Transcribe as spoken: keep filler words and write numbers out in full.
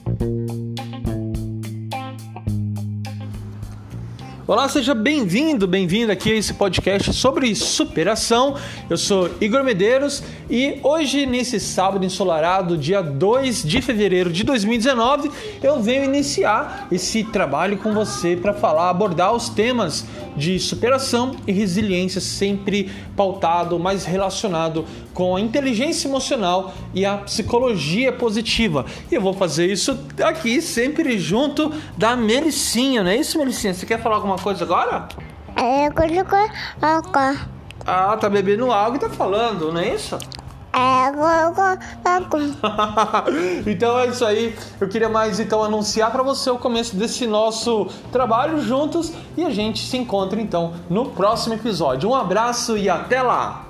Olá, seja bem-vindo, bem-vindo aqui a esse podcast sobre superação. Eu sou Igor Medeiros e hoje, nesse sábado ensolarado, dia dois de fevereiro de dois mil e dezenove, eu venho iniciar esse trabalho com você para falar, abordar os temas de superação e resiliência, sempre pautado, mais relacionado com a inteligência emocional e a psicologia positiva. E eu vou fazer isso aqui sempre junto da Melicinha, não é isso, Melicinha? Você quer falar alguma coisa agora? É, colocar água. Ah, tá bebendo água e tá falando, não é isso? É, colocar água. Então é isso aí. Eu queria mais então anunciar para você o começo desse nosso trabalho juntos e a gente se encontra então no próximo episódio. Um abraço e até lá!